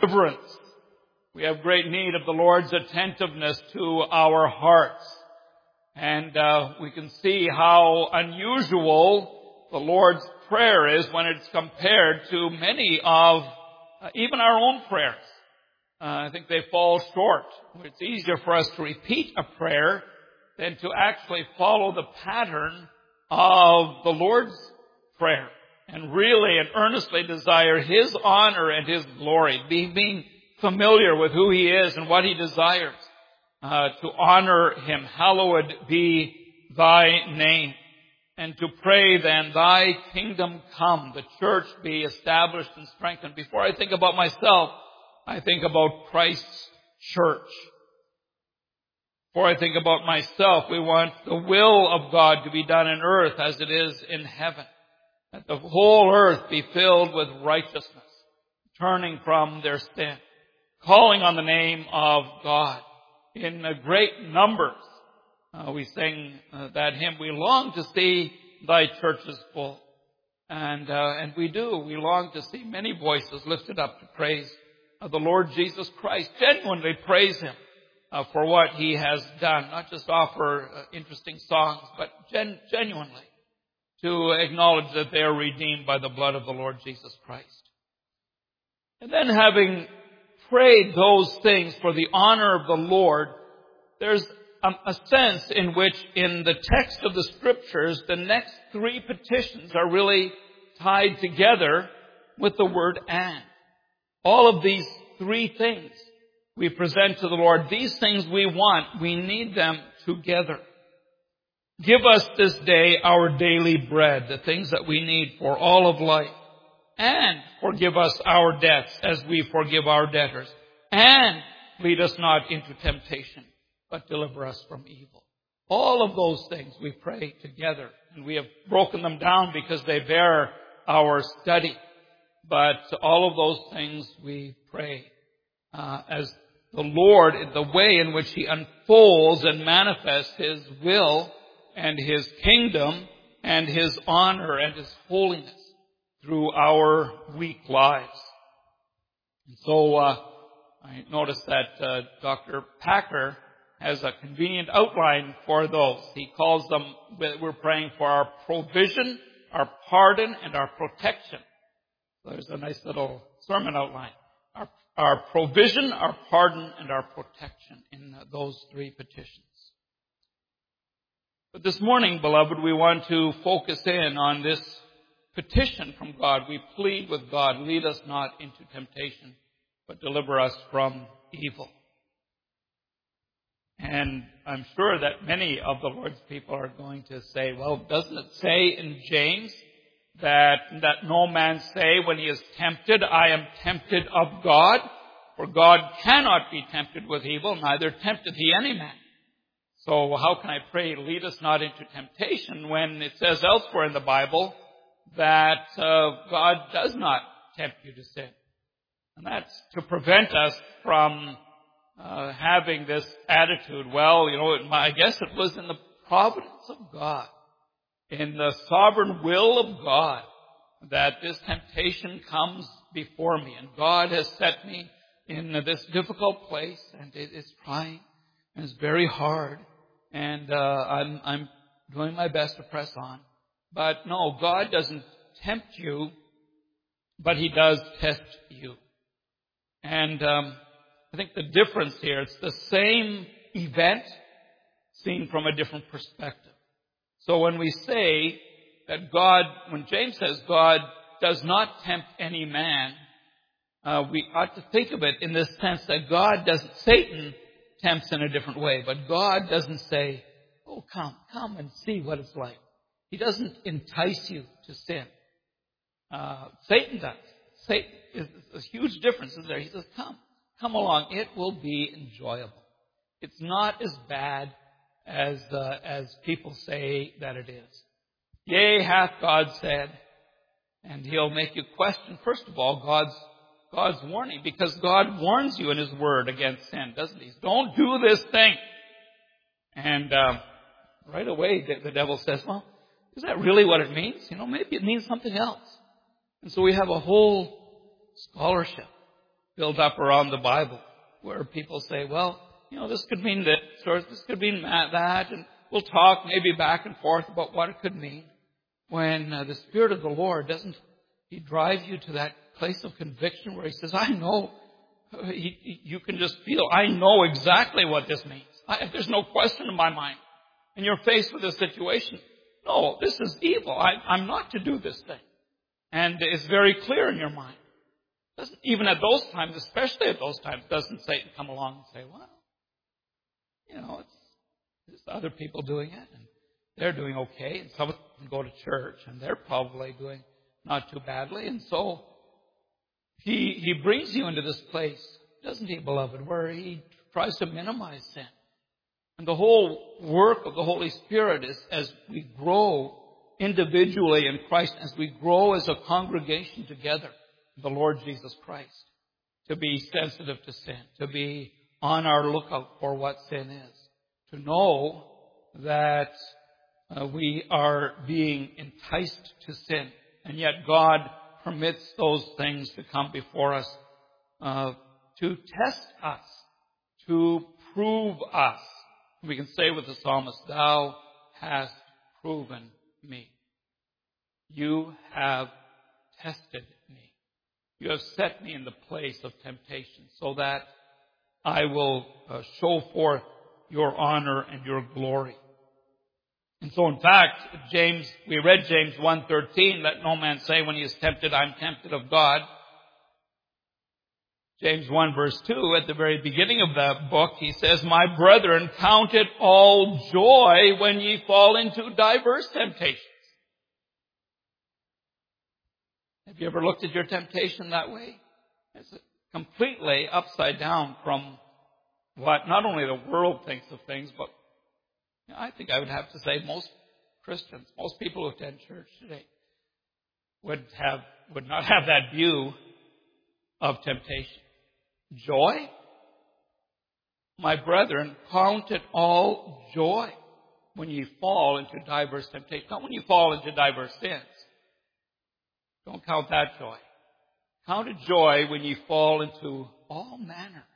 deliverance. We have great need of the Lord's attentiveness to our hearts. And we can see how unusual the Lord's Prayer is when it's compared to many of even our own prayers. I think they fall short. It's easier for us to repeat a prayer than to actually follow the pattern of the Lord's Prayer and really and earnestly desire His honor and His glory, being familiar with who He is and what He desires, to honor Him. Hallowed be Thy name. And to pray then, Thy kingdom come, the church be established and strengthened. Before I think about myself, I think about Christ's church. Before I think about myself, we want the will of God to be done in earth as it is in heaven. That the whole earth be filled with righteousness, turning from their sin, calling on the name of God in great numbers. We sing that hymn, we long to see Thy churches full. And we do. We long to see many voices lifted up to praise the Lord Jesus Christ. Genuinely praise Him for what He has done. Not just offer interesting songs, but genuinely to acknowledge that they are redeemed by the blood of the Lord Jesus Christ. And then having prayed those things for the honor of the Lord, there's a sense in which in the text of the Scriptures, the next three petitions are really tied together with the word and. All of these three things we present to the Lord. These things we want, we need them together. Give us this day our daily bread, the things that we need for all of life. And forgive us our debts as we forgive our debtors. And lead us not into temptation, but deliver us from evil. All of those things we pray together. And we have broken them down because they bear our study. But all of those things we pray as the Lord, the way in which He unfolds and manifests His will and His kingdom and His honor and His holiness through our weak lives. And so I noticed that Dr. Packer has a convenient outline for those. He calls them, we're praying for our provision, our pardon, and our protection. So there's a nice little sermon outline. Our provision, our pardon, and our protection in those three petitions. But this morning, beloved, we want to focus in on this petition from God. We plead with God, lead us not into temptation, but deliver us from evil. And I'm sure that many of the Lord's people are going to say, well, doesn't it say in James that no man say when he is tempted, I am tempted of God? For God cannot be tempted with evil, neither tempteth He any man. So how can I pray, lead us not into temptation, when it says elsewhere in the Bible that God does not tempt you to sin? And that's to prevent us from having this attitude, well, I guess it was in the providence of God, in the sovereign will of God, that this temptation comes before me. And God has set me in this difficult place, and it is trying, and it's very hard, and I'm doing my best to press on. But no, God doesn't tempt you, but He does test you. And I think the difference here, it's the same event seen from a different perspective. So when we say that God, when James says God does not tempt any man, we ought to think of it in this sense that God doesn't, Satan tempts in a different way, but God doesn't say, oh, come and see what it's like. He doesn't entice you to sin. Satan does. Satan is a huge difference, isn't there? He says, come along. It will be enjoyable. It's not as bad as people say that it is. Yea, hath God said, and He'll make you question, first of all, God's warning, because God warns you in His Word against sin, doesn't He? Don't do this thing. And right away the devil says, well, is that really what it means? Maybe it means something else. And so we have a whole scholarship built up around the Bible where people say, well, this could mean this, or this could mean that, and we'll talk maybe back and forth about what it could mean. When the Spirit of the Lord He drives you to that place of conviction where He says, I know, you can just feel, I know exactly what this means. There's no question in my mind. And you're faced with a situation. No, this is evil. I'm not to do this thing. And it's very clear in your mind. Even at those times, especially at those times, doesn't Satan come along and say, well, it's other people doing it, and they're doing okay, and some of them go to church, and they're probably doing not too badly. And so he brings you into this place, doesn't he, beloved, where he tries to minimize sin. And the whole work of the Holy Spirit is as we grow individually in Christ, as we grow as a congregation together, the Lord Jesus Christ, to be sensitive to sin, to be on our lookout for what sin is, to know that we are being enticed to sin, and yet God permits those things to come before us to test us, to prove us. We can say with the psalmist, Thou hast proven me. You have tested me. You have set me in the place of temptation so that I will show forth your honor and your glory. And so in fact, we read James 1:13, let no man say when he is tempted, I'm tempted of God. James 1 verse 2, at the very beginning of that book, he says, My brethren, count it all joy when ye fall into diverse temptations. Have you ever looked at your temptation that way? It's completely upside down from what not only the world thinks of things, but I think I would have to say most Christians, most people who attend church today would not have that view of temptation. Joy? My brethren, count it all joy when ye fall into diverse temptations. Not when you fall into diverse sins. Don't count that joy. Count it joy when ye fall into all manner,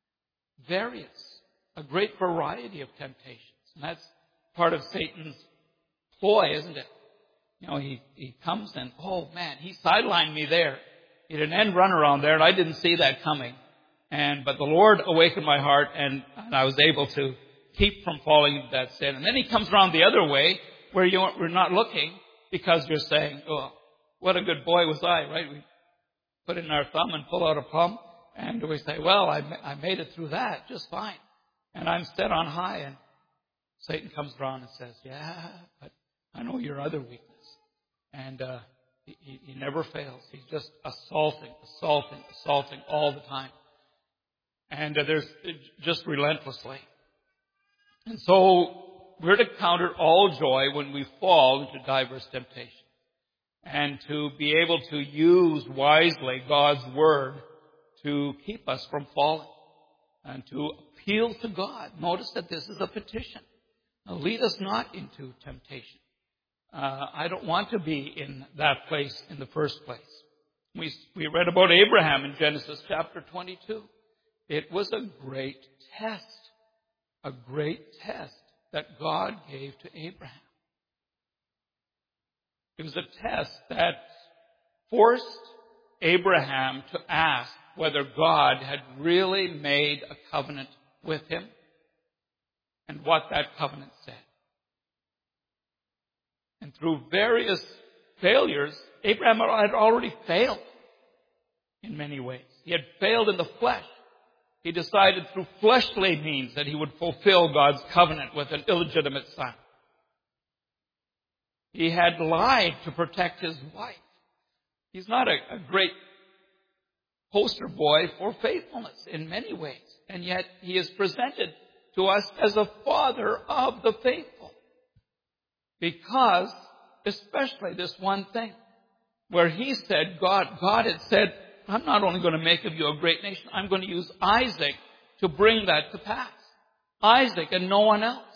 a great variety of temptations. And that's part of Satan's ploy, isn't it? He comes and, oh man, he sidelined me there. He did an end run around there, and I didn't see that coming. But the Lord awakened my heart, and I was able to keep from falling into that sin. And then he comes around the other way, where we're not looking, because you're saying, oh, what a good boy was I, right? We put in our thumb and pull out a plum, and we say, well, I made it through that just fine. And I'm set on high, and Satan comes around and says, yeah, but I know your other weakness. And he never fails. He's just assaulting all the time. And there's just relentlessly. And so we're to count it all joy when we fall into diverse temptations. And to be able to use wisely God's Word to keep us from falling. And to appeal to God. Notice that this is a petition. Now, lead us not into temptation. I don't want to be in that place in the first place. We read about Abraham in Genesis chapter 22. It was a great test that God gave to Abraham. It was a test that forced Abraham to ask whether God had really made a covenant with him and what that covenant said. And through various failures, Abraham had already failed in many ways. He had failed in the flesh. He decided through fleshly means that he would fulfill God's covenant with an illegitimate son. He had lied to protect his wife. He's not a great poster boy for faithfulness in many ways. And yet he is presented to us as a father of the faithful. Because, especially this one thing, where he said, God had said, I'm not only going to make of you a great nation, I'm going to use Isaac to bring that to pass. Isaac and no one else.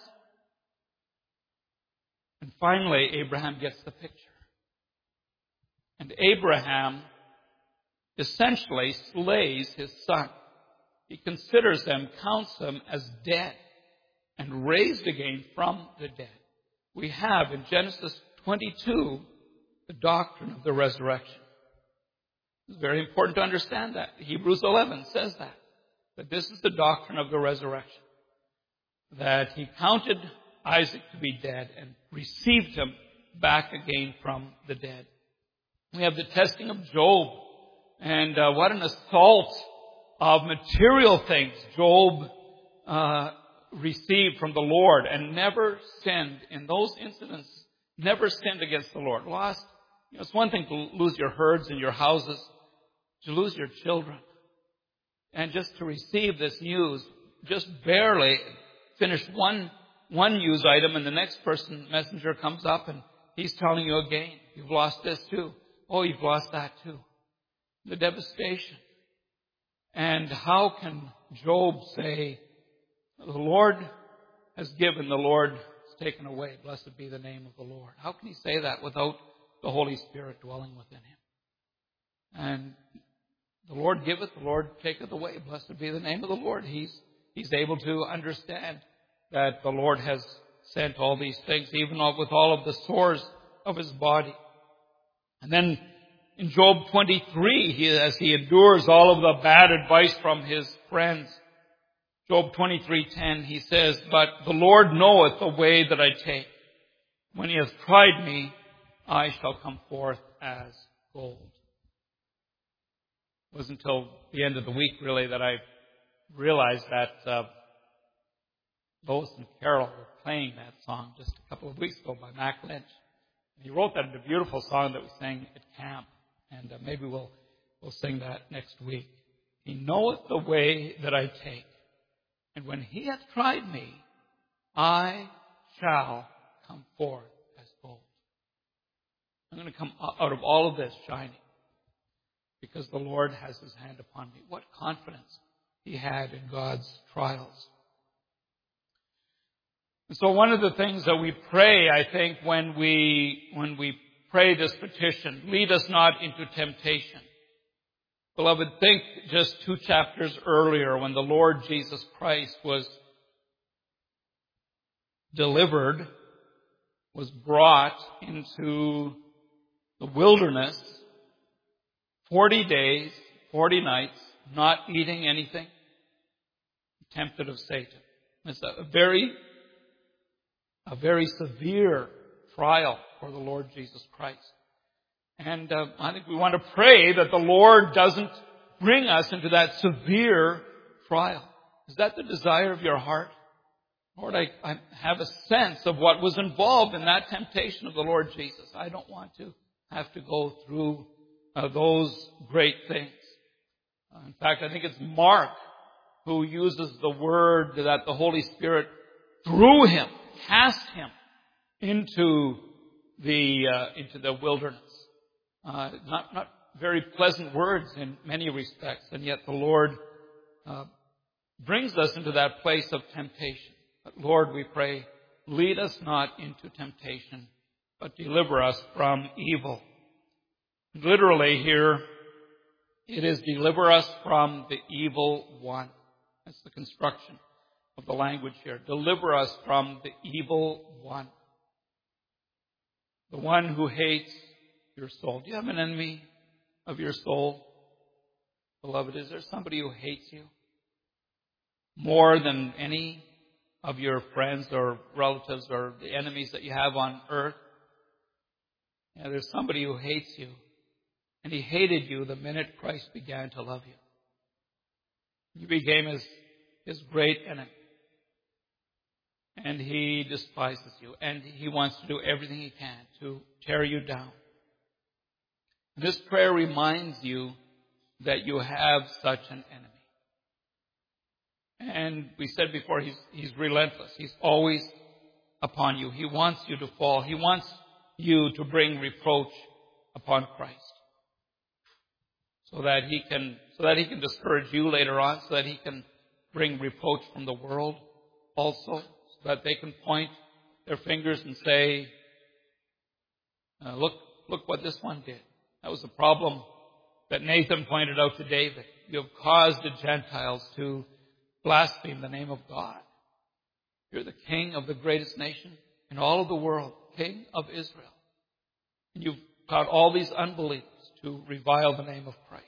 And finally, Abraham gets the picture. And Abraham essentially slays his son. He considers them, counts them as dead and raised again from the dead. We have in Genesis 22 the doctrine of the resurrection. It's very important to understand that. Hebrews 11 says that this is the doctrine of the resurrection. That he counted Isaac to be dead and received him back again from the dead. We have the testing of Job, and what an assault of material things Job received from the Lord, and never sinned in those incidents, never sinned against the Lord. Lost, it's one thing to lose your herds and your houses, to lose your children. And just to receive this news, just barely finish one news item, and the next messenger comes up and he's telling you again, you've lost this too. Oh, you've lost that too. The devastation. And how can Job say, the Lord has given, the Lord has taken away. Blessed be the name of the Lord. How can he say that without the Holy Spirit dwelling within him? And the Lord giveth, the Lord taketh away. Blessed be the name of the Lord. He's able to understand that the Lord has sent all these things, even with all of the sores of his body. And then in Job 23, as he endures all of the bad advice from his friends, Job 23:10, he says, but the Lord knoweth the way that I take. When he has tried me, I shall come forth as gold. It wasn't until the end of the week, really, that I realized that Lois and Carol were playing that song just a couple of weeks ago by Mac Lynch. And he wrote that in a beautiful song that we sang at camp. And maybe we'll sing that next week. He knoweth the way that I take. And when he hath tried me, I shall come forth as gold. I'm going to come out of all of this shining, because the Lord has his hand upon me. What confidence he had in God's trials. And so one of the things that we pray, I think, when we pray this petition, lead us not into temptation. Beloved, think just 2 chapters earlier when the Lord Jesus Christ was delivered, was brought into the wilderness, 40 days, 40 nights, not eating anything, tempted of Satan. It's a very severe trial for the Lord Jesus Christ. And I think we want to pray that the Lord doesn't bring us into that severe trial. Is that the desire of your heart? Lord, I have a sense of what was involved in that temptation of the Lord Jesus. I don't want to have to go through those great things. In fact, I think it's Mark who uses the word that the Holy Spirit threw him, cast him into the wilderness. Not very pleasant words in many respects, and yet the Lord brings us into that place of temptation. But Lord, we pray, lead us not into temptation, but deliver us from evil. Literally here, it is deliver us from the evil one. That's the construction of the language here. Deliver us from the evil one. The one who hates your soul. Do you have an enemy of your soul? Beloved, is there somebody who hates you more than any of your friends or relatives or the enemies that you have on earth? Yeah, there's somebody who hates you. And he hated you the minute Christ began to love you. You became his great enemy. And he despises you. And he wants to do everything he can to tear you down. This prayer reminds you that you have such an enemy. And we said before, he's relentless. He's always upon you. He wants you to fall. He wants you to bring reproach upon Christ. So that he can discourage you later on, so that he can bring reproach from the world also, so that they can point their fingers and say, look what this one did. That was the problem that Nathan pointed out to David. You have caused the Gentiles to blaspheme the name of God. You're the king of the greatest nation in all of the world, king of Israel. And you've taught all these unbelievers to revile the name of Christ.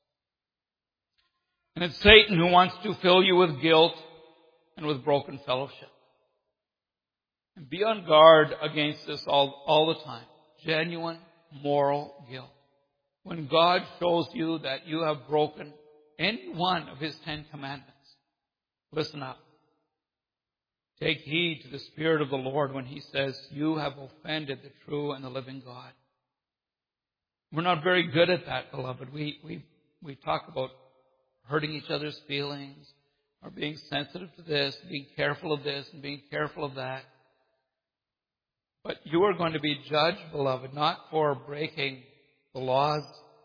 And it's Satan who wants to fill you with guilt and with broken fellowship. And be on guard against this all the time. Genuine moral guilt. When God shows you that you have broken any one of His 10 commandments, listen up. Take heed to the Spirit of the Lord when He says, you have offended the true and the living God. We're not very good at that, beloved. We talk about hurting each other's feelings, or being sensitive to this, being careful of this, and being careful of that. But you are going to be judged, beloved, not for breaking the laws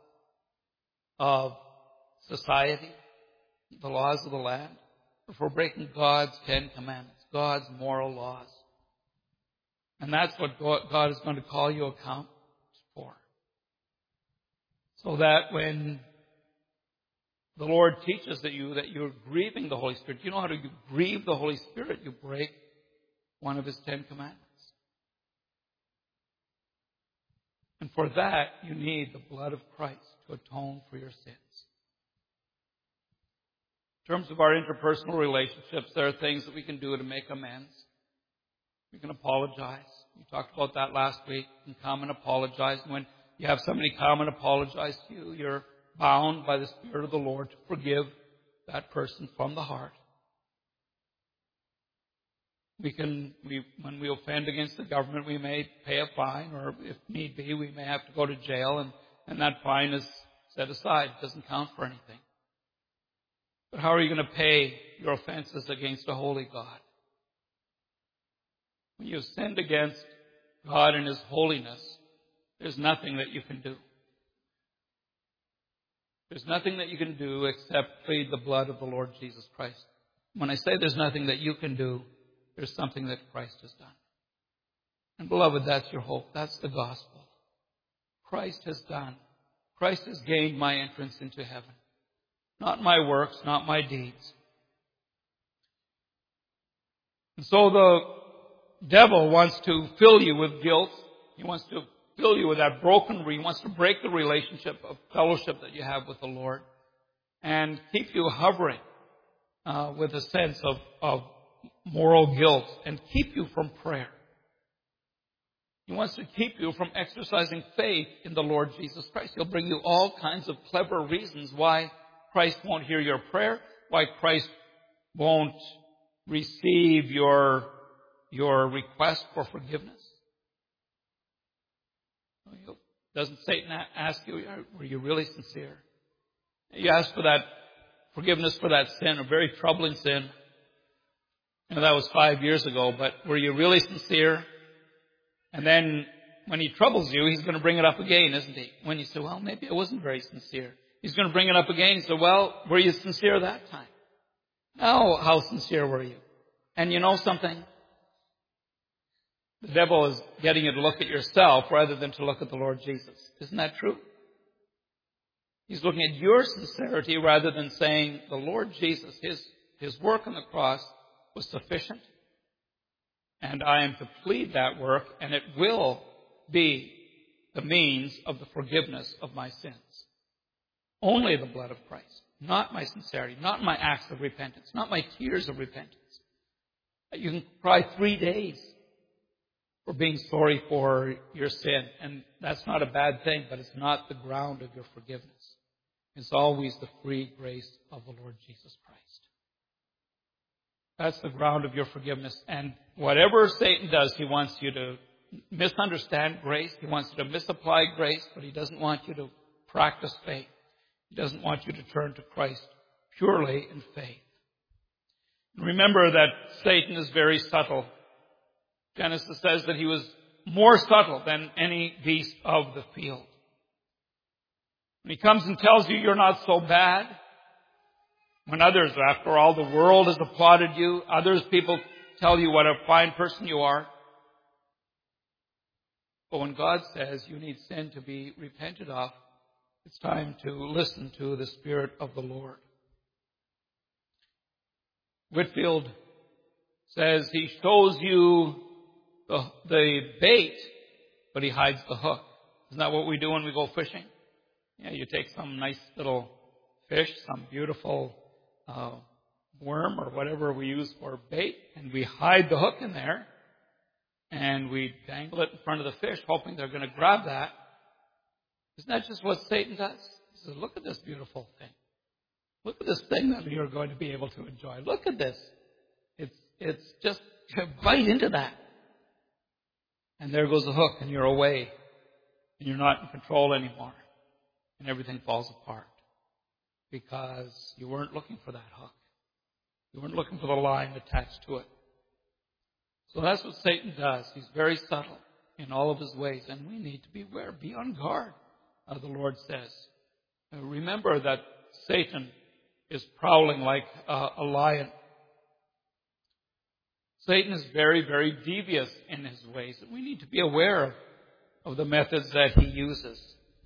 of society, the laws of the land, but for breaking God's 10 commandments, God's moral laws. And that's what God is going to call you account for. So that when the Lord teaches that you're grieving the Holy Spirit, you know how to grieve the Holy Spirit? You break one of His 10 commandments. And for that, you need the blood of Christ to atone for your sins. In terms of our interpersonal relationships, there are things that we can do to make amends. We can apologize. We talked about that last week. You can come and apologize. And when you have somebody come and apologize to you, you're bound by the Spirit of the Lord to forgive that person from the heart. When we offend against the government, we may pay a fine, or if need be, we may have to go to jail, and that fine is set aside. It doesn't count for anything. But how are you going to pay your offenses against a holy God? When you've sinned against God and His holiness, there's nothing that you can do. There's nothing that you can do except plead the blood of the Lord Jesus Christ. When I say there's nothing that you can do, there's something that Christ has done. And beloved, that's your hope. That's the gospel. Christ has done. Christ has gained my entrance into heaven. Not my works, not my deeds. And so the devil wants to fill you with guilt. He wants to fill you with that he wants to break the relationship of fellowship that you have with the Lord and keep you hovering with a sense of moral guilt and keep you from prayer. He wants to keep you from exercising faith in the Lord Jesus Christ. He'll bring you all kinds of clever reasons why Christ won't hear your prayer, why Christ won't receive your request for forgiveness. Doesn't Satan ask you, were you really sincere? You asked for that forgiveness for that sin, a very troubling sin. That was 5 years ago, but were you really sincere? And then when He troubles you, He's going to bring it up again, isn't He? When you say, well, maybe I wasn't very sincere. He's going to bring it up again. He said, well, were you sincere that time? No, how sincere were you? And you know something? The devil is getting you to look at yourself rather than to look at the Lord Jesus. Isn't that true? He's looking at your sincerity rather than saying the Lord Jesus, His work on the cross was sufficient, and I am to plead that work, and it will be the means of the forgiveness of my sins. Only the blood of Christ, not my sincerity, not my acts of repentance, not my tears of repentance. You can cry 3 days for being sorry for your sin, and that's not a bad thing, but it's not the ground of your forgiveness. It's always the free grace of the Lord Jesus Christ. That's the ground of your forgiveness. And whatever Satan does, he wants you to misunderstand grace. He wants you to misapply grace, but he doesn't want you to practice faith. He doesn't want you to turn to Christ purely in faith. Remember that Satan is very subtle. Genesis says that he was more subtle than any beast of the field. When he comes and tells you you're not so bad, when others, after all, the world has applauded you, people tell you what a fine person you are. But when God says you need sin to be repented of, It's time to listen to the Spirit of the Lord. Whitefield says he shows you the bait, but he hides the hook. Isn't that what we do when we go fishing? Yeah, you take some nice little fish, some beautiful worm or whatever we use for bait, and we hide the hook in there, and we dangle it in front of the fish, hoping they're going to grab that. Isn't that just what Satan does? He says, look at this beautiful thing. Look at this thing that you're going to be able to enjoy. Look at this. It's just, bite into that. And there goes the hook, and you're away. And you're not in control anymore. And everything falls apart. Because you weren't looking for that hook. You weren't looking for the line attached to it. So that's what Satan does. He's very subtle in all of his ways. And we need to be aware, be on guard, the Lord says. Remember that Satan is prowling like a lion. Satan is very, very devious in his ways. And we need to be aware of the methods that he uses.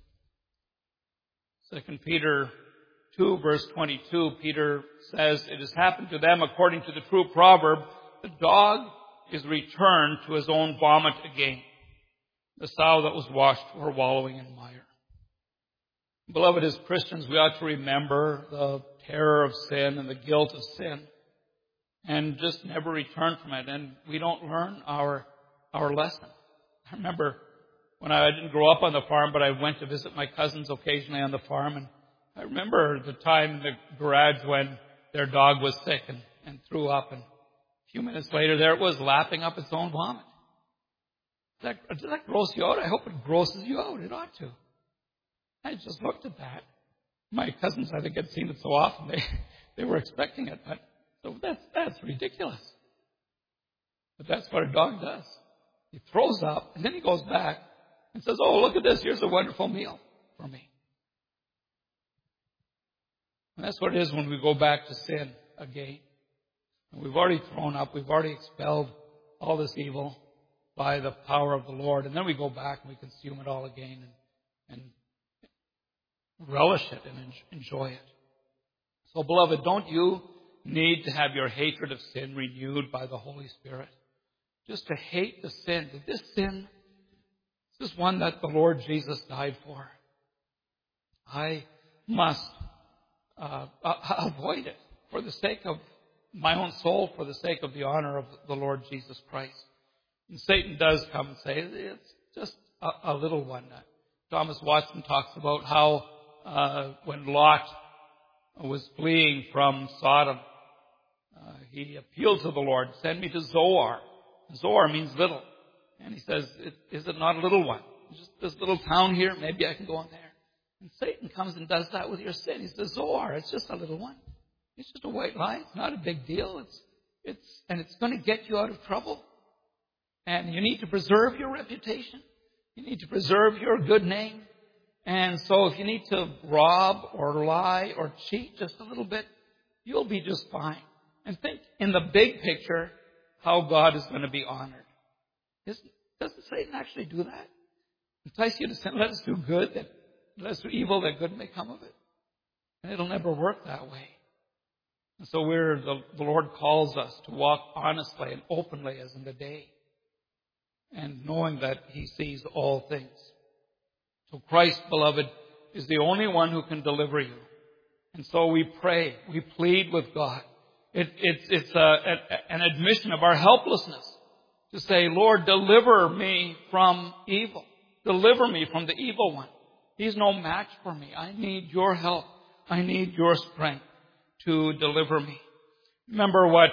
2 Peter 2, verse 22, Peter says, it has happened to them according to the true proverb, the dog is returned to his own vomit again. The sow that was washed for wallowing in mire. Beloved, as Christians, we ought to remember the terror of sin and the guilt of sin and just never return from it. And we don't learn our lesson. I remember when I didn't grow up on the farm, but I went to visit my cousins occasionally on the farm, and I remember the time in the garage when their dog was sick and threw up, and a few minutes later there it was lapping up its own vomit. Does that gross you out? I hope it grosses you out. It ought to. I just looked at that. My cousins, I think, had seen it so often they were expecting it, but so that's ridiculous. But that's what a dog does. He throws up, and then he goes back and says, oh, look at this. Here's a wonderful meal for me. And that's what it is when we go back to sin again. And we've already thrown up. We've already expelled all this evil by the power of the Lord. And then we go back and we consume it all again and relish it and enjoy it. So, beloved, don't you need to have your hatred of sin renewed by the Holy Spirit? Just to hate the sin. This sin, this is one that the Lord Jesus died for. I must avoid it for the sake of my own soul, for the sake of the honor of the Lord Jesus Christ. And Satan does come and say, it's just a little one. Thomas Watson talks about how when Lot was fleeing from Sodom, he appealed to the Lord, send me to Zoar. Zoar means little. And he says, is it not a little one? Just this little town here, maybe I can go on there. And Satan comes and does that with your sin. He says, Zoar, it's just a little one. It's just a white lie. It's not a big deal. It's going to get you out of trouble. And you need to preserve your reputation. You need to preserve your good name. And so if you need to rob or lie or cheat just a little bit, you'll be just fine. And think in the big picture how God is going to be honored. Doesn't Satan actually do that? Entice you to sin, let us do good, let us do evil, that good may come of it. And it'll never work that way. And so the Lord calls us to walk honestly and openly as in the day. And knowing that He sees all things. So Christ, beloved, is the only one who can deliver you. And so we pray, we plead with God. It's an admission of our helplessness to say, Lord, deliver me from evil. Deliver me from the evil one. He's no match for me. I need your help. I need your strength to deliver me. Remember what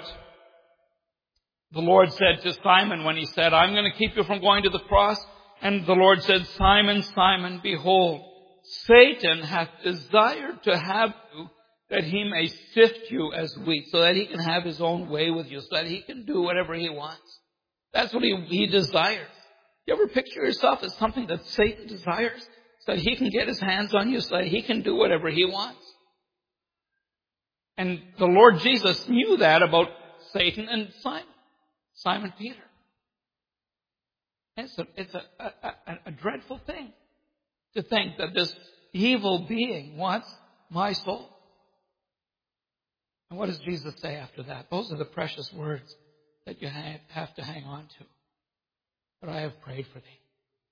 the Lord said to Simon when He said, I'm going to keep you from going to the cross. And the Lord said, Simon, Simon, behold, Satan hath desired to have you that he may sift you as wheat, so that he can have his own way with you, so that he can do whatever he wants. That's what he desires. You ever picture yourself as something that Satan desires, so that he can get his hands on you, so that he can do whatever he wants? And the Lord Jesus knew that about Satan and Simon Peter. It's a dreadful thing to think that this evil being wants my soul. And what does Jesus say after that? Those are the precious words that you have to hang on to. But I have prayed for thee.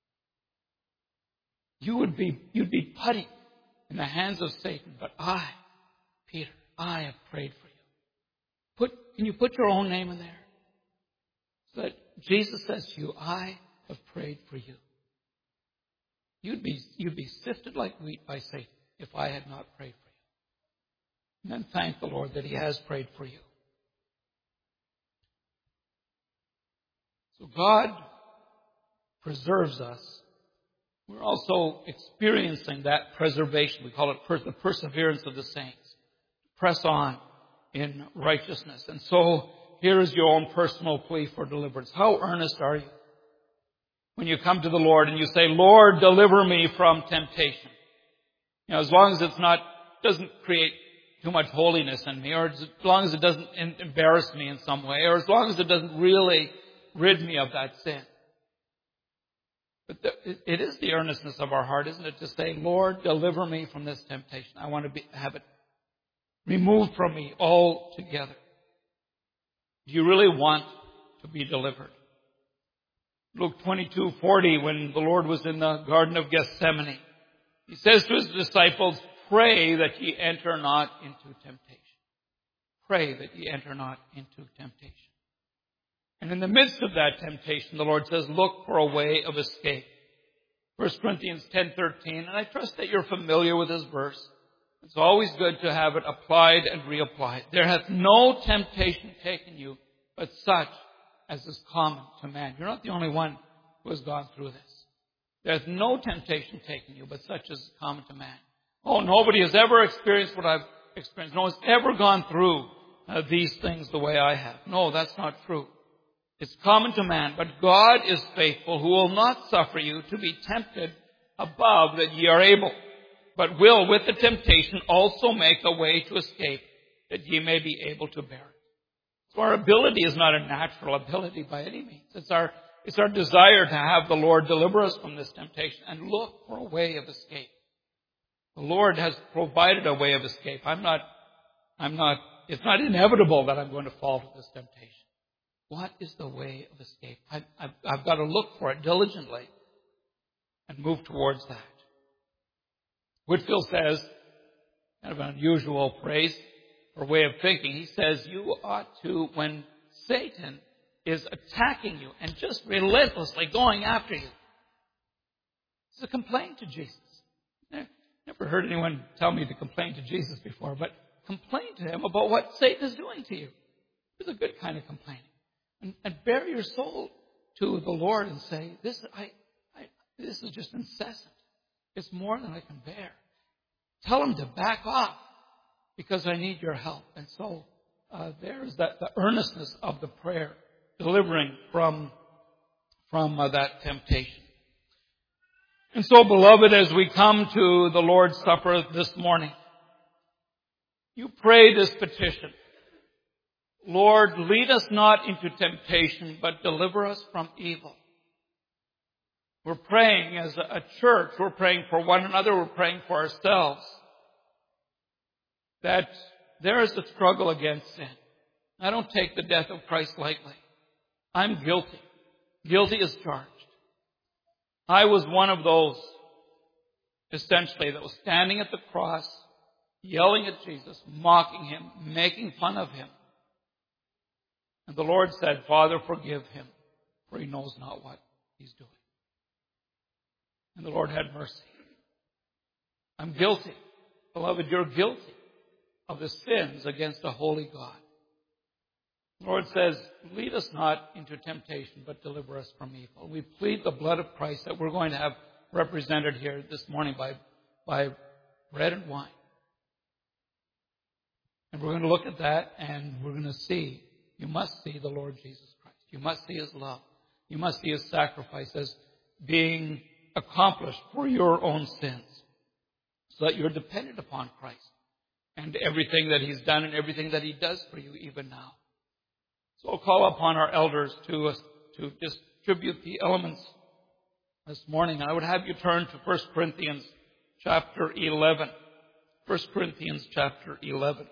You'd be putty in the hands of Satan, but I, Peter, I have prayed for you. Can you put your own name in there? So that Jesus says to you, I have prayed for you. You'd be sifted like wheat by Satan if I had not prayed for you. And then thank the Lord that He has prayed for you. So God preserves us. We're also experiencing that preservation. We call it the perseverance of the saints. Press on in righteousness. And so here is your own personal plea for deliverance. How earnest are you when you come to the Lord and you say, Lord, deliver me from temptation? You know, as long as doesn't create too much holiness in me, or as long as it doesn't embarrass me in some way, or as long as it doesn't really rid me of that sin. But it is the earnestness of our heart, isn't it, to say, Lord, deliver me from this temptation. I want to have it removed from me altogether. Do you really want to be delivered? Luke 22:40, when the Lord was in the Garden of Gethsemane, He says to His disciples, pray that ye enter not into temptation. Pray that ye enter not into temptation. And in the midst of that temptation, the Lord says, look for a way of escape. 1 Corinthians 10:13, and I trust that you're familiar with this verse. It's always good to have it applied and reapplied. There hath no temptation taken you, but such as is common to man. You're not the only one who has gone through this. There hath no temptation taken you, but such as is common to man. Oh, nobody has ever experienced what I've experienced. No one's ever gone through these things the way I have. No, that's not true. It's common to man, but God is faithful, who will not suffer you to be tempted above that ye are able, but will with the temptation also make a way to escape, that ye may be able to bear it. So our ability is not a natural ability by any means. It's our desire to have the Lord deliver us from this temptation and look for a way of escape. The Lord has provided a way of escape. it's not inevitable that I'm going to fall to this temptation. What is the way of escape? I've got to look for it diligently and move towards that. Whitfield says, kind of an unusual phrase or way of thinking, he says, you ought to, when Satan is attacking you and just relentlessly going after you, it's a complaint to Jesus. Never heard anyone tell me to complain to Jesus before, but complain to Him about what Satan is doing to you. It's a good kind of complaining. And bare your soul to the Lord and say, this is just incessant. It's more than I can bear. Tell Him to back off because I need your help. And so there's the earnestness of the prayer, delivering from that temptation. And so, beloved, as we come to the Lord's Supper this morning, you pray this petition. Lord, lead us not into temptation, but deliver us from evil. We're praying as a church. We're praying for one another. We're praying for ourselves. That there is a struggle against sin. I don't take the death of Christ lightly. I'm guilty. Guilty as charged. I was one of those, essentially, that was standing at the cross, yelling at Jesus, mocking Him, making fun of Him. And the Lord said, Father, forgive him, for he knows not what he's doing. And the Lord had mercy. I'm guilty. Beloved, you're guilty of the sins against a holy God. The Lord says, lead us not into temptation, but deliver us from evil. We plead the blood of Christ that we're going to have represented here this morning by bread and wine. And we're going to look at that and we're going to see. You must see the Lord Jesus Christ. You must see His love. You must see His sacrifice as being accomplished for your own sins, so that you're dependent upon Christ and everything that He's done and everything that He does for you even now. So I'll call upon our elders to distribute the elements this morning. I would have you turn to 1 Corinthians chapter 11. 1 Corinthians chapter 11.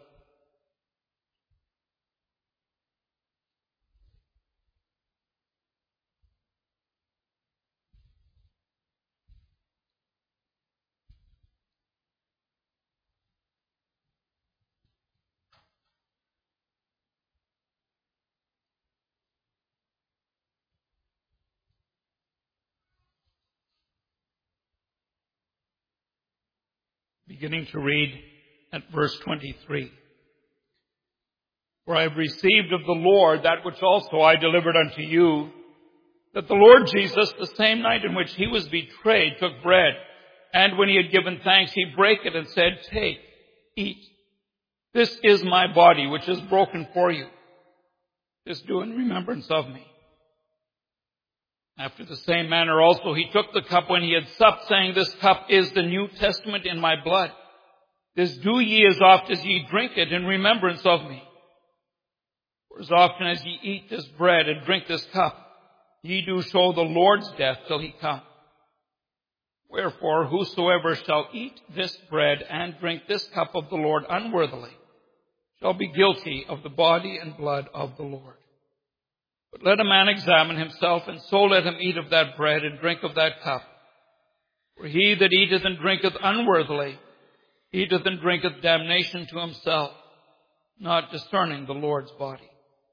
Beginning to read at verse 23. For I have received of the Lord that which also I delivered unto you, that the Lord Jesus, the same night in which he was betrayed, took bread, and when he had given thanks, he brake it and said, Take, eat. This is my body, which is broken for you. This do in remembrance of me. After the same manner also he took the cup when he had supped, saying, This cup is the New Testament in my blood. This do ye as oft as ye drink it in remembrance of me. For as often as ye eat this bread and drink this cup, ye do show the Lord's death till he come. Wherefore, whosoever shall eat this bread and drink this cup of the Lord unworthily shall be guilty of the body and blood of the Lord. But let a man examine himself, and so let him eat of that bread and drink of that cup. For he that eateth and drinketh unworthily eateth and drinketh damnation to himself, not discerning the Lord's body.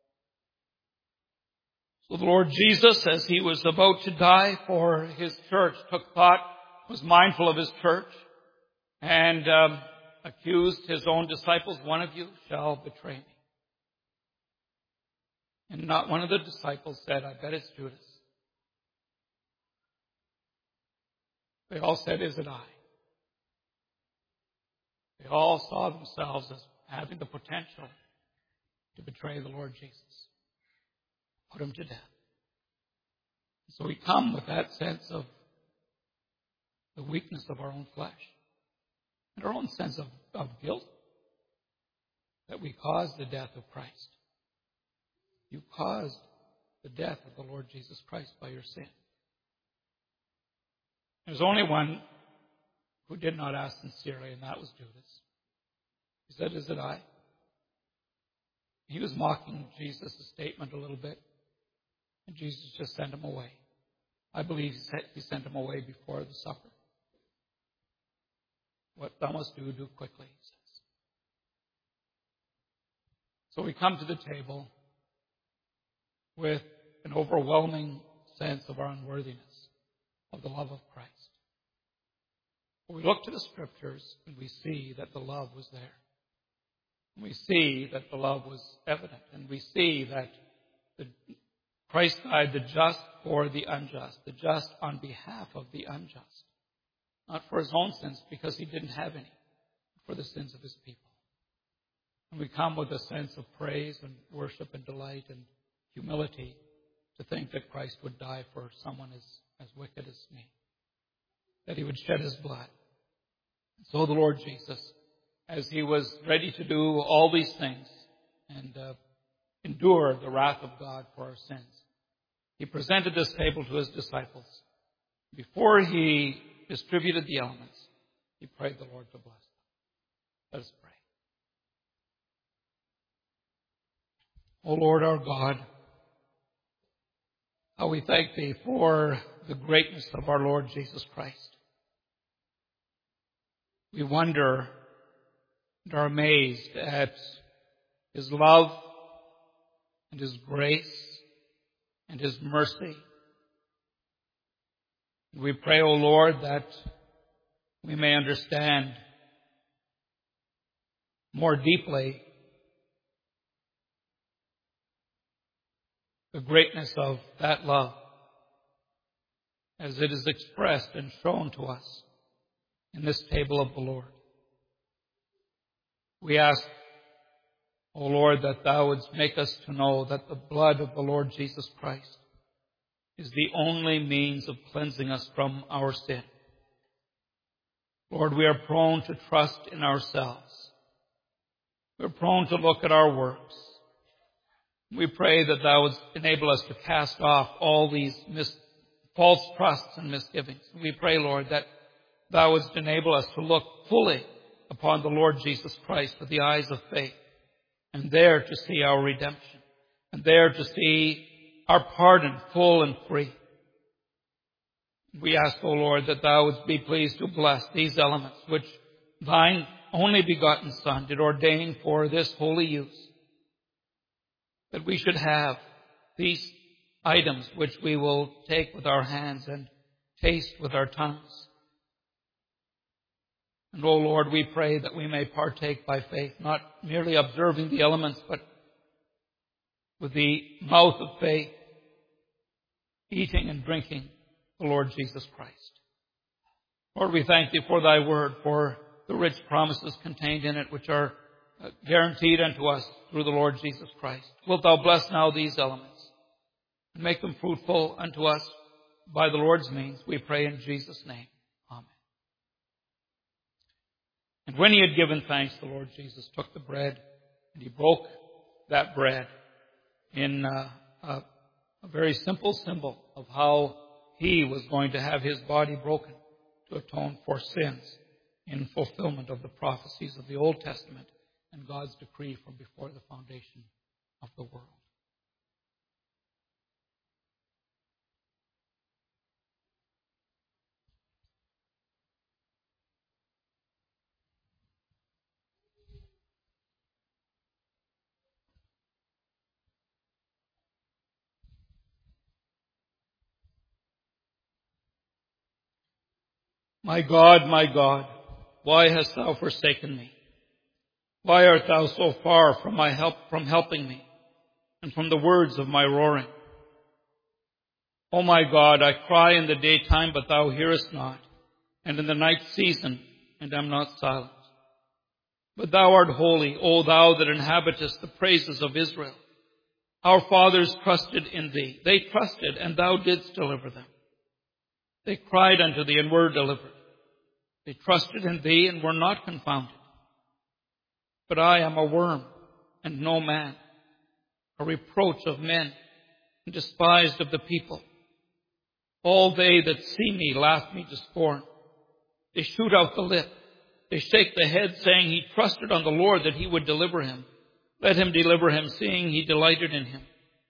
So the Lord Jesus, as he was about to die for his church, took thought, was mindful of his church, and accused his own disciples, One of you shall betray me. And not one of the disciples said, I bet it's Judas. They all said, Is it I? They all saw themselves as having the potential to betray the Lord Jesus, put him to death. So we come with that sense of the weakness of our own flesh and our own sense of guilt that we caused the death of Christ. You caused the death of the Lord Jesus Christ by your sin. There's only one who did not ask sincerely, and that was Judas. He said, Is it I? He was mocking Jesus' statement a little bit, and Jesus just sent him away. I believe he sent him away before the supper. What thou must do, do quickly, he says. So we come to the table with an overwhelming sense of our unworthiness of the love of Christ. We look to the Scriptures and we see that the love was there. We see that the love was evident, and we see that Christ died the just for the unjust, the just on behalf of the unjust. Not for his own sins, because he didn't have any, but for the sins of his people. And we come with a sense of praise and worship and delight and humility to think that Christ would die for someone as wicked as me, that he would shed his blood. And so the Lord Jesus, as he was ready to do all these things and endure the wrath of God for our sins, he presented this table to his disciples. Before he distributed the elements, he prayed the Lord to bless them. Let us pray. O Lord our God, how we thank thee for the greatness of our Lord Jesus Christ. We wonder and are amazed at his love and his grace and his mercy. We pray, O Lord, that we may understand more deeply the greatness of that love as it is expressed and shown to us in this table of the Lord. We ask, O Lord, that thou wouldst make us to know that the blood of the Lord Jesus Christ is the only means of cleansing us from our sin. Lord, we are prone to trust in ourselves. We're prone to look at our works. We pray that thou wouldst enable us to cast off all these false trusts and misgivings. We pray, Lord, that thou wouldst enable us to look fully upon the Lord Jesus Christ with the eyes of faith, and there to see our redemption, and there to see our pardon full and free. We ask, O Lord, that thou wouldst be pleased to bless these elements which thine only begotten Son did ordain for this holy use, that we should have these items which we will take with our hands and taste with our tongues. And, O Lord, we pray that we may partake by faith, not merely observing the elements, but with the mouth of faith, eating and drinking the Lord Jesus Christ. Lord, we thank Thee for Thy word, for the rich promises contained in it, which are guaranteed unto us through the Lord Jesus Christ. Wilt Thou bless now these elements and make them fruitful unto us by the Lord's means, we pray in Jesus' name. Amen. And when He had given thanks, the Lord Jesus took the bread, and He broke that bread in a very simple symbol of how He was going to have His body broken to atone for sins in fulfillment of the prophecies of the Old Testament and God's decree from before the foundation of the world. My God, why hast Thou forsaken me? Why art Thou so far from helping me, and from the words of my roaring? O my God, I cry in the daytime, but Thou hearest not, and in the night season, and am not silent. But Thou art holy, O Thou that inhabitest the praises of Israel. Our fathers trusted in Thee. They trusted, and Thou didst deliver them. They cried unto Thee, and were delivered. They trusted in Thee, and were not confounded. But I am a worm, and no man, a reproach of men, and despised of the people. All they that see me laugh me to scorn. They shoot out the lip. They shake the head, saying, He trusted on the Lord that He would deliver him. Let Him deliver him, seeing He delighted in him.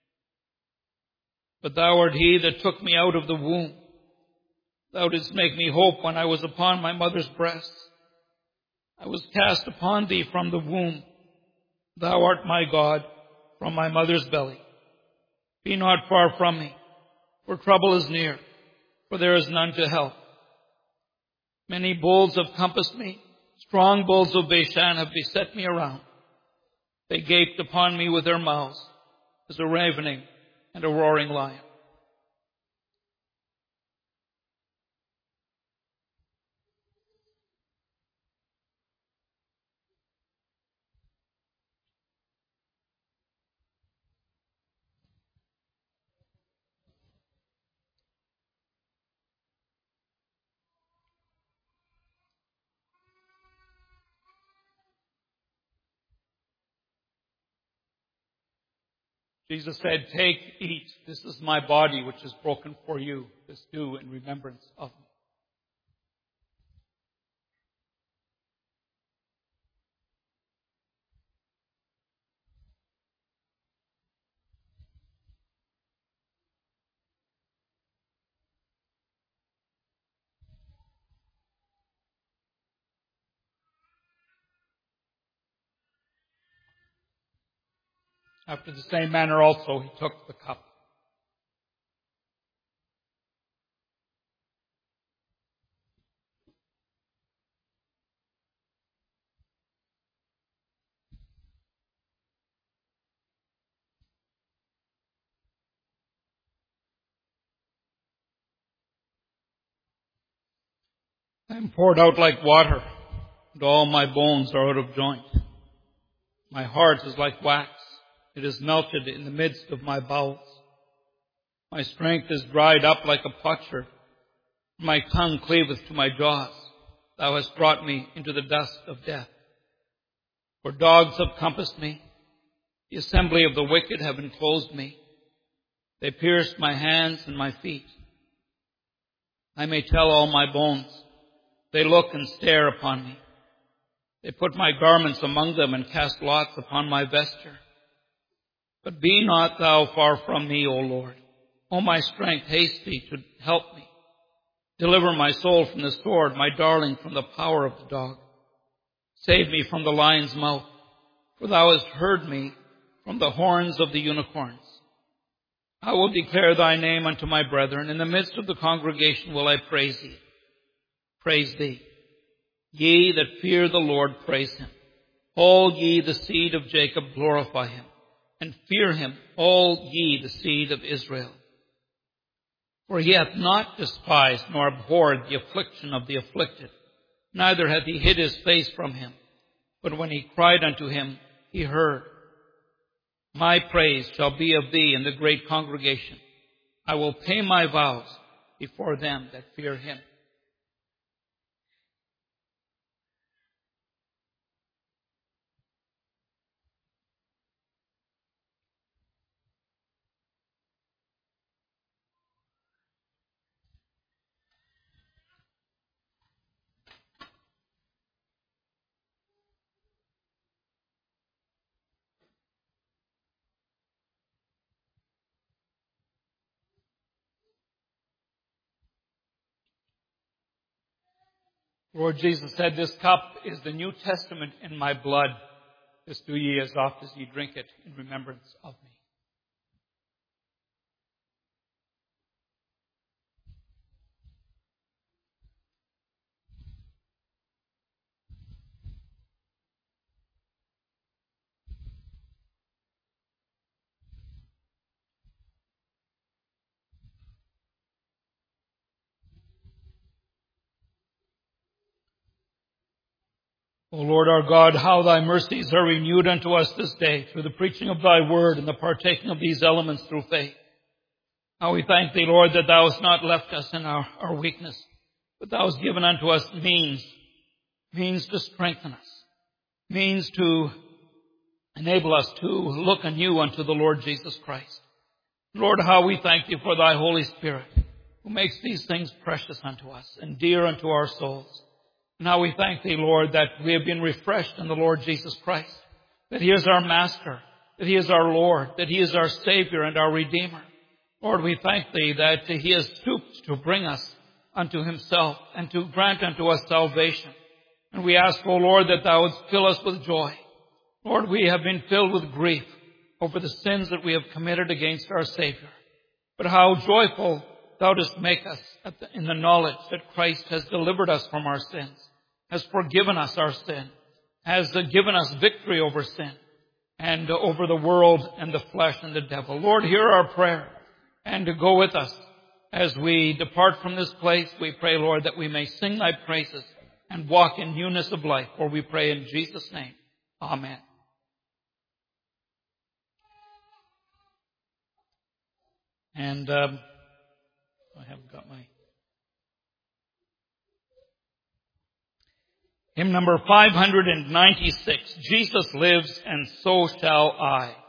But Thou art He that took me out of the womb. Thou didst make me hope when I was upon my mother's breast. I was cast upon Thee from the womb. Thou art my God from my mother's belly. Be not far from me, for trouble is near, for there is none to help. Many bulls have compassed me. Strong bulls of Bashan have beset me around. They gaped upon me with their mouths as a ravening and a roaring lion. Jesus said, Take, eat. This is my body, which is broken for you. This do in remembrance of me. After the same manner also He took the cup. I am poured out like water, and all my bones are out of joint. My heart is like wax. It is melted in the midst of my bowels. My strength is dried up like a potsherd. My tongue cleaveth to my jaws. Thou hast brought me into the dust of death. For dogs have compassed me. The assembly of the wicked have enclosed me. They pierced my hands and my feet. I may tell all my bones They look and stare upon me. They put my garments among them and cast lots upon my vesture. But be not thou far from me, O Lord. O my strength, haste thee to help me. Deliver my soul from the sword, my darling from the power of the dog. Save me from the lion's mouth, for thou hast heard me from the horns of the unicorns. I will declare thy name unto my brethren. In the midst of the congregation will I praise thee. Praise thee. Ye that fear the Lord, praise him. All ye the seed of Jacob, glorify him. And fear him, all ye the seed of Israel. For he hath not despised nor abhorred the affliction of the afflicted, neither hath he hid his face from him. But when he cried unto him, he heard. My praise shall be of thee in the great congregation. I will pay my vows before them that fear him. Lord Jesus said, this cup is the New Testament in my blood. This do ye as oft as ye drink it in remembrance of me. O Lord our God, how thy mercies are renewed unto us this day through the preaching of thy word and the partaking of these elements through faith. How we thank thee, Lord, that thou hast not left us in our weakness, but thou hast given unto us means to strengthen us, means to enable us to look anew unto the Lord Jesus Christ. Lord, how we thank thee for thy Holy Spirit, who makes these things precious unto us and dear unto our souls. Now we thank thee, Lord, that we have been refreshed in the Lord Jesus Christ, that he is our Master, that he is our Lord, that he is our Savior and our Redeemer. Lord, we thank thee that he has stooped to bring us unto himself and to grant unto us salvation. And we ask, O Lord, that thou wouldst fill us with joy. Lord, we have been filled with grief over the sins that we have committed against our Savior. But how joyful thou dost make us in the knowledge that Christ has delivered us from our sins, has forgiven us our sin, has given us victory over sin and over the world and the flesh and the devil. Lord, hear our prayer and to go with us as we depart from this place. We pray, Lord, that we may sing thy praises and walk in newness of life. For we pray in Jesus' name. Amen. And I haven't got my hymn number 596. Jesus lives, and so shall I.